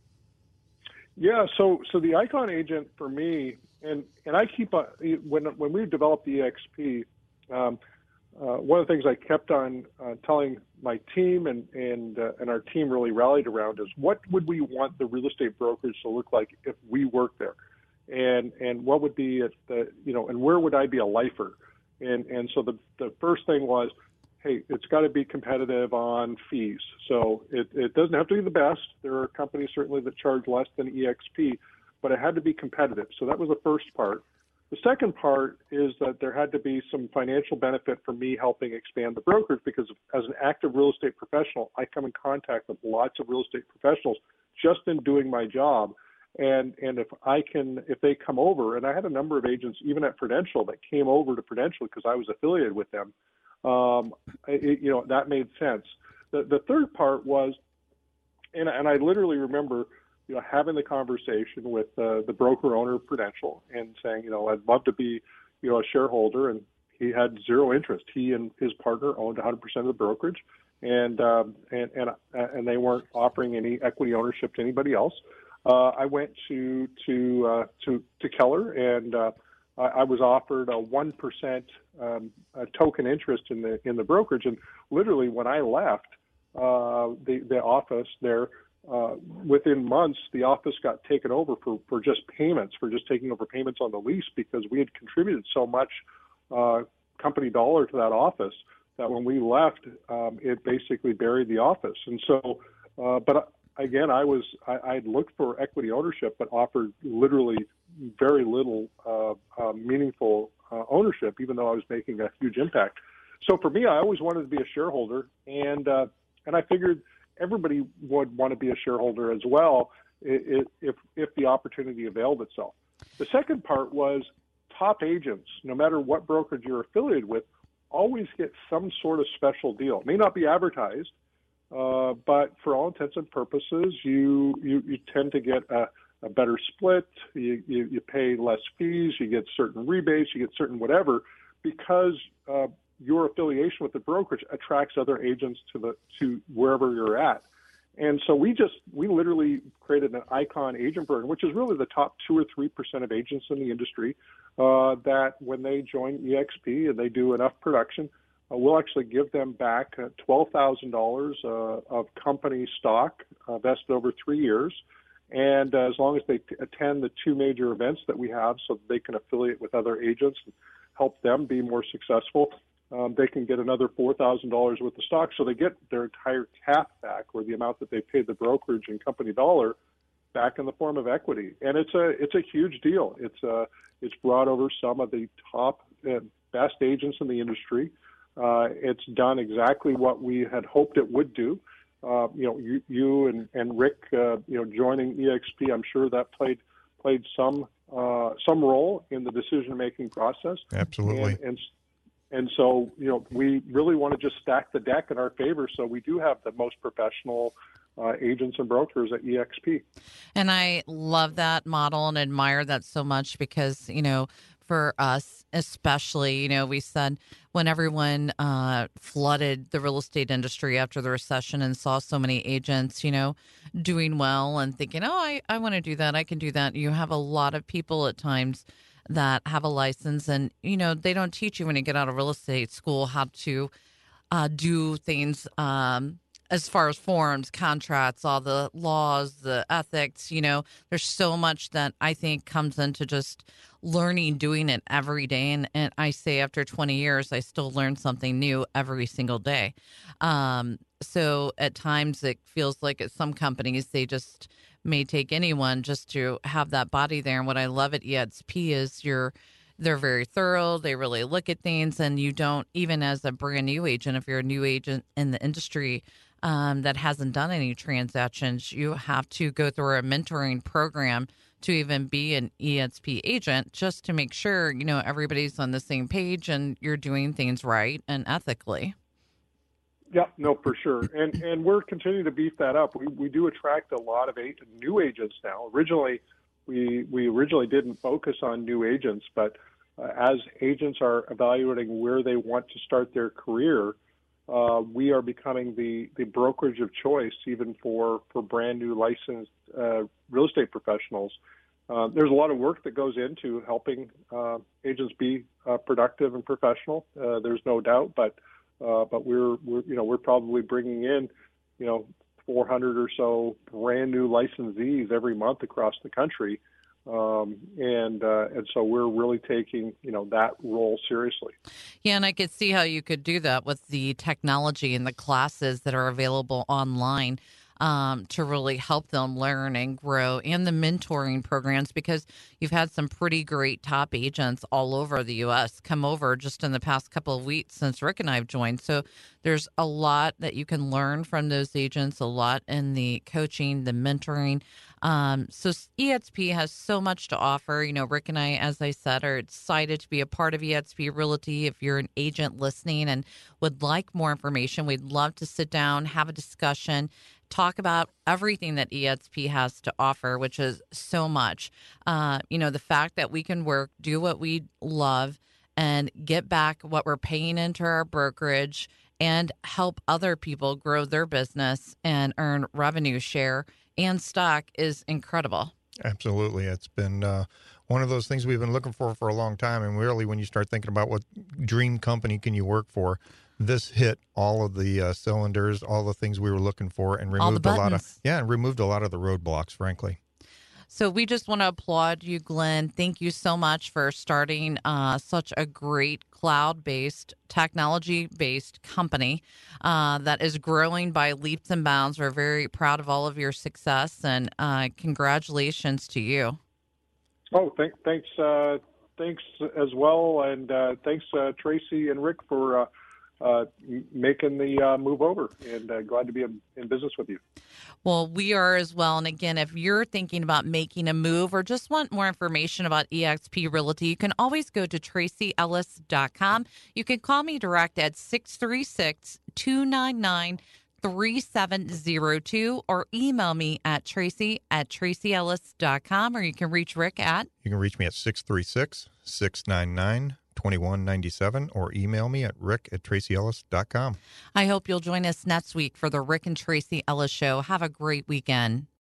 Yeah, so so the ICON agent for me, and, and I keep, uh, when, when we developed E X P, um, Uh, one of the things I kept on uh, telling my team and and uh, and our team really rallied around is, what would we want the real estate brokerage to look like if we worked there, and and what would be at the you know and where would I be a lifer, and and so the the first thing was, hey, it's got to be competitive on fees. So it, it doesn't have to be the best. There are companies certainly that charge less than E X P, but it had to be competitive. So that was the first part. The second part is that there had to be some financial benefit for me helping expand the brokerage, because as an active real estate professional, I come in contact with lots of real estate professionals just in doing my job. And and if I can, if they come over, and I had a number of agents, even at Prudential, that came over to Prudential because I was affiliated with them, um, it, you know, that made sense. The, the third part was, and, and I literally remember, you know, having the conversation with uh, the broker owner of Prudential and saying, you know, I'd love to be, you know, a shareholder, and he had zero interest. He and his partner owned one hundred percent of the brokerage, and um, and and and they weren't offering any equity ownership to anybody else. Uh, I went to to uh, to to Keller, and uh, I, I was offered a one percent um, a token interest in the in the brokerage. And literally, when I left uh, the the office there, uh, within months, the office got taken over for for just payments, for just taking over payments on the lease, because we had contributed so much uh, company dollar to that office that when we left, um, it basically buried the office. And so, uh, but. Again, I was I, I'd looked for equity ownership, but offered literally very little uh, uh, meaningful uh, ownership, even though I was making a huge impact. So for me, I always wanted to be a shareholder, and uh, and I figured everybody would want to be a shareholder as well if if, if the opportunity availed itself. The second part was top agents, no matter what brokerage you're affiliated with, always get some sort of special deal. It may not be advertised. Uh, but for all intents and purposes, you you, you tend to get a, a better split. You, you you pay less fees. You get certain rebates. You get certain whatever, because uh, your affiliation with the brokerage attracts other agents to the to wherever you're at. And so we just we literally created an icon agent program, which is really the top two or three percent of agents in the industry. Uh, that when they join E X P and they do enough production, Uh, we'll actually give them back uh, twelve thousand dollars uh, of company stock uh, vested over three years. And uh, as long as they t- attend the two major events that we have, so that they can affiliate with other agents and help them be more successful, um, they can get another four thousand dollars worth of stock. So they get their entire cap back, or the amount that they paid the brokerage and company dollar, back in the form of equity. And it's a it's a huge deal. It's uh, it's brought over some of the top uh, best agents in the industry. Uh, it's done exactly what we had hoped it would do. Uh, you know, you, you and, and Rick, uh, you know, joining E X P, I'm sure that played played some uh, some role in the decision-making process. Absolutely. And, and and so, you know, we really want to just stack the deck in our favor. So we do have the most professional uh, agents and brokers at E X P. And I love that model and admire that so much, because, you know, for us especially, you know, we said when everyone uh, flooded the real estate industry after the recession and saw so many agents, you know, doing well and thinking, oh, I, I want to do that. I can do that. You have a lot of people at times that have a license, and, you know, they don't teach you when you get out of real estate school how to uh, do things um, as far as forms, contracts, all the laws, the ethics. You know, there's so much that I think comes into just learning, doing it every day. And, and I say after twenty years, I still learn something new every single day. Um, so at times it feels like at some companies, they just may take anyone just to have that body there. And what I love at E X P is you're they're very thorough. They really look at things, and you don't, even as a brand new agent, if you're a new agent in the industry um, that hasn't done any transactions, you have to go through a mentoring program to even be an E X P agent, just to make sure, you know, everybody's on the same page and you're doing things right and ethically. Yeah, no, for sure. And and we're continuing to beef that up. We we do attract a lot of eight, new agents now. Originally, we we originally didn't focus on new agents, but uh, as agents are evaluating where they want to start their career, uh, we are becoming the, the brokerage of choice, even for, for brand new licensed uh, real estate professionals. Uh, there's a lot of work that goes into helping uh, agents be uh, productive and professional. Uh, there's no doubt, but uh, but we're we're you know we're probably bringing in you know four hundred or so brand new licensees every month across the country, Um, and uh, and so we're really taking, you know, that role seriously. Yeah, and I could see how you could do that with the technology and the classes that are available online um, to really help them learn and grow, and the mentoring programs, because you've had some pretty great top agents all over the U S come over just in the past couple of weeks since Rick and I have joined. So there's a lot that you can learn from those agents, a lot in the coaching, the mentoring. Um, so E X P has so much to offer. You know, Rick and I, as I said, are excited to be a part of E X P Realty. If you're an agent listening and would like more information, we'd love to sit down, have a discussion, talk about everything that E X P has to offer, which is so much. Uh, you know, the fact that we can work, do what we love, and get back what we're paying into our brokerage and help other people grow their business and earn revenue share and stock is incredible. Absolutely. It's been uh, one of those things we've been looking for for a long time. And really, when you start thinking about what dream company can you work for, this hit all of the uh, cylinders, all the things we were looking for, and removed a lot of yeah, and removed a lot of the roadblocks, frankly. So we just want to applaud you, Glenn. Thank you so much for starting uh, such a great cloud-based, technology-based company uh, that is growing by leaps and bounds. We're very proud of all of your success, and uh, congratulations to you. Oh, th- thanks, uh, thanks as well, and uh, thanks, uh, Tracy and Rick, for uh, uh, making the uh, move over, and uh, glad to be in, in business with you. Well, we are as well. And again, if you're thinking about making a move or just want more information about E X P Realty, you can always go to tracy ellis dot com. You can call me direct at six three six, two nine nine, three seven zero two or email me at tracy at tracy ellis dot com, or you can reach Rick at... You can reach me at six three six, six nine nine, two one nine seven or email me at rick at tracy ellis dot com. I hope you'll join us next week for the Rick and Tracy Ellis Show. Have a great weekend.